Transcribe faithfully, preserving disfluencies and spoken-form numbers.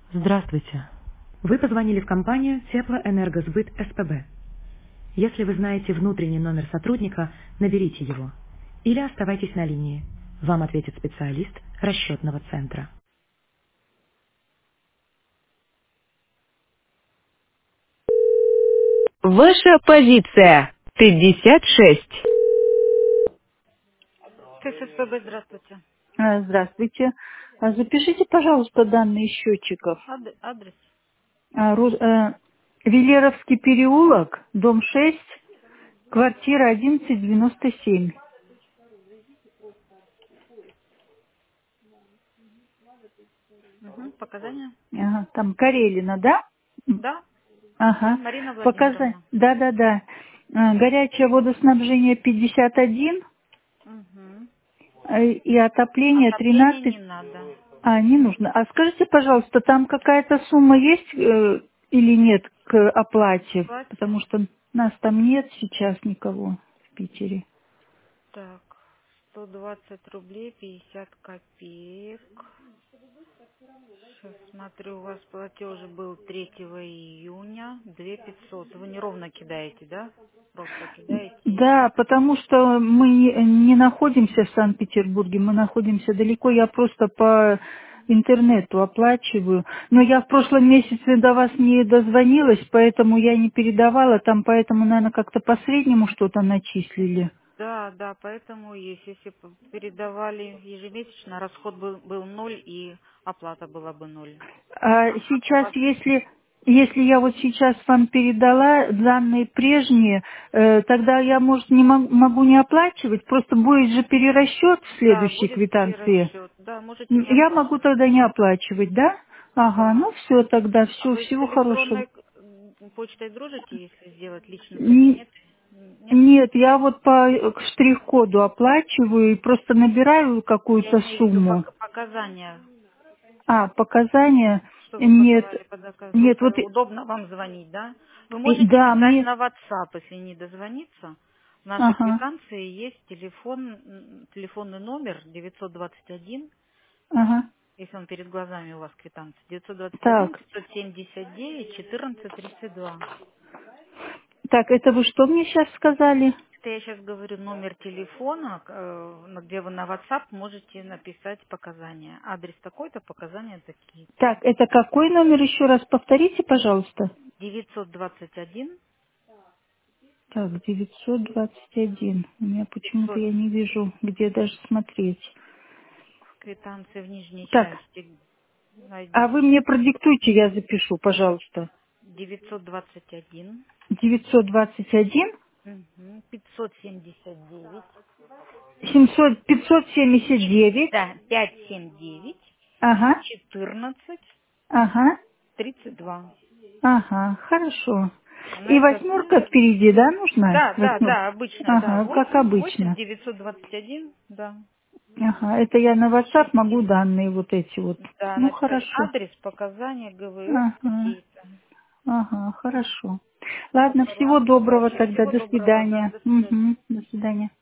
Здравствуйте. Вы позвонили в компанию Теплоэнергосбыт СПБ. Если вы знаете внутренний номер сотрудника, наберите его. Или оставайтесь на линии. Вам ответит специалист расчетного центра. Ваша позиция. пятьдесят шесть. ТССПБ, здравствуйте. А, Здравствуйте. А, Запишите, пожалуйста, данные счетчиков. Ад- адрес. А, Ру- э, Велеровский переулок, дом шесть, квартира одиннадцать девяносто семь. Мгм, показания. Ага, там Карелина, да? М, Да, да, Ага. Марина Показать. Владимировна. Да, да, да. А, Горячее водоснабжение пятьдесят один Угу. э, и отопление Отопление тринадцать. не надо. А, не нужно. А скажите, пожалуйста, там какая-то сумма есть э, или нет к оплате? Платье. Потому что нас там нет сейчас никого в Питере. Так, сто двадцать рублей пятьдесят копеек. Сейчас смотрю, у вас платеж был третьего июня, две пятьсот. Вы неровно кидаете, да? Просто кидаете и... Да, потому что мы не не находимся в Санкт-Петербурге, мы находимся далеко, я просто по интернету оплачиваю. Но я в прошлом месяце до вас не дозвонилась, поэтому я не передавала, там поэтому, наверное, как-то по среднему что-то начислили. Да, да, поэтому есть. Если бы передавали ежемесячно, расход был, был ноль и оплата была бы ноль. А А как у сейчас, вас? если, если я вот сейчас вам передала данные прежние, э, тогда я, может, не мог- могу не оплачивать, просто будет же перерасчет в Да, следующей будет квитанции. перерасчет. Да, можете М, не Я могу оплачивать. тогда не оплачивать, да? Ага, Да. ну все тогда, А все, вы с всего хорошего. электронной м, почтой дружите, если сделать личный Н- кабинет? Нет? Нет, я вот по э, к штрих-коду оплачиваю и просто набираю Я какую-то имею в виду сумму. пок- показания, А, показания? что вы Нет, подавали под заказ. нет, вот, Просто и- удобно вам звонить, да? Вы и- можете да, писать мне, на WhatsApp, если не дозвониться. В нашей ага, квитанции есть телефон, м, телефонный номер девятьсот двадцать один, ага, если он перед глазами у вас квитанция, девятьсот двадцать один так. пятьсот семьдесят девять четырнадцать тридцать два. Так, это вы что мне сейчас сказали? Это я сейчас говорю номер телефона, э, на- где вы на WhatsApp можете написать показания. Адрес такой-то, показания такие-то. Так, это какой номер еще раз повторите, пожалуйста? девятьсот двадцать один Так, девятьсот двадцать один. У меня почему-то пятьсот я не вижу, где даже смотреть. в квитанции в нижней Так, части а вы найдете. мне продиктуйте, я запишу, пожалуйста. девятьсот двадцать один девятьсот двадцать один мгм, пятьсот семьдесят девять семьсот пятьсот семьдесят и- девять. да, пятьсот семьдесят девять Ага, четырнадцать ага, тридцать два. ага, хорошо. На И этот восьмерка номер? впереди, да, нужна? Да, да, Восьмерка. да, обычная, да, Ага, как восемь восемь обычно. девятьсот двадцать один, да. Ага, это я на WhatsApp могу Пишите, данные вот эти вот. да, Ну, написать хорошо. адрес, показания, ГВС Ага, такие-то. ага, хорошо. Ладно, Все, всего ладно, доброго удачи. тогда, Всего до доброго, да, свидания. до свидания. Угу, до свидания.